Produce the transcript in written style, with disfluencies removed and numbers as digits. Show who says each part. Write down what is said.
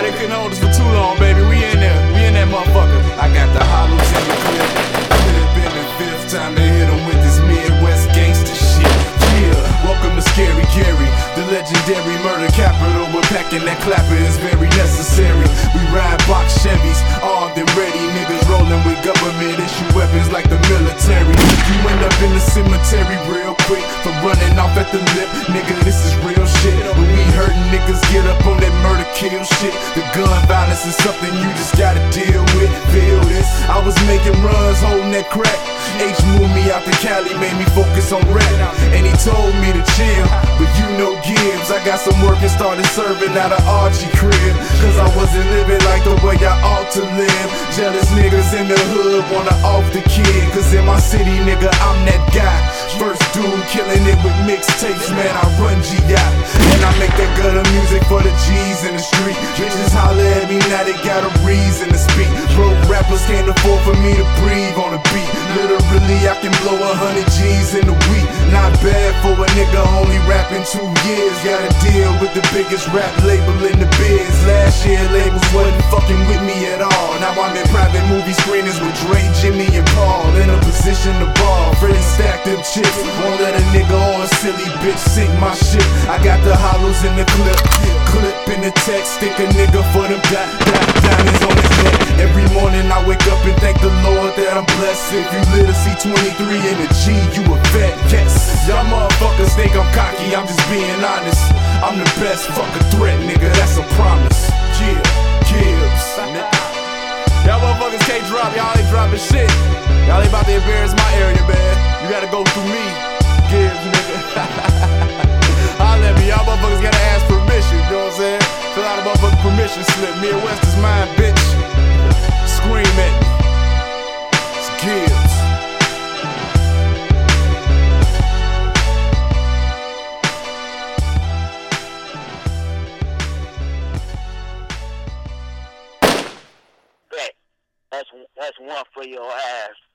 Speaker 1: they couldn't hold us for too long, baby. We in there. We in that motherfucker. I got the hollows in the clip. Could have been the fifth time they hit them with this Midwest gangster shit. Yeah, welcome to Scary Gary, the legendary murder capital. We're packing that clapper, it's very necessary. We ride box Chevys, armed and ready. Niggas rolling with government issue weapons like the military. You end up in the cemetery real quick for running off at the lip. Nigga, this is real shit. When we hurtin' niggas get up on that murder kill shit. The gun violence is something you just gotta deal with. Feel this, I was making runs holding that crack. H moved me out to Cali, made me focus on rap. And he told me to chill, but you know Gibbs. I got some work and started serving out of Archie crib. Cause I wasn't living like the way I ought to live. Jealous niggas in the hood wanna off the kid. Cause in my city, nigga, I'm that guy. First dude killing it with mixtapes, man, I run G.I. And I make that gutter music for the G's in the street. Bitches holler at me, now they got a reason to speak. Broke rappers can't afford for me to breathe on the beat. Literally, I can blow 100 G's in a week. Not bad for a nigga only rapping 2 years. Gotta deal with the biggest rap label in the biz. Last year, labels wasn't fucking with me at all. Now I'm in private movie screenings with Dre, Jimmy, and Paul. In a position to ball, Freddie stacked them chips. Won't let a nigga or a silly bitch sink my shit. I got the hollows in the clip. Clip in the text, stick a nigga for them diamonds on his neck. Every morning I wake up and thank the Lord that I'm blessed. If you live to see 23 in the G, you a vet, yes. Y'all motherfuckers think I'm cocky, I'm just being honest. I'm the best, fuck a threat, nigga, that's a promise. Yeah, Gibbs. Y'all motherfuckers can't drop, y'all ain't dropping shit. Y'all ain't about to embarrass my area, man. You gotta go through me, Gibbs, nigga. Holla at me, y'all motherfuckers gotta ask permission, you know what I'm saying? Fill out a motherfucking permission slip. Midwest is mine, bitch. Scream at me. It's Gibbs.
Speaker 2: That's one for your ass.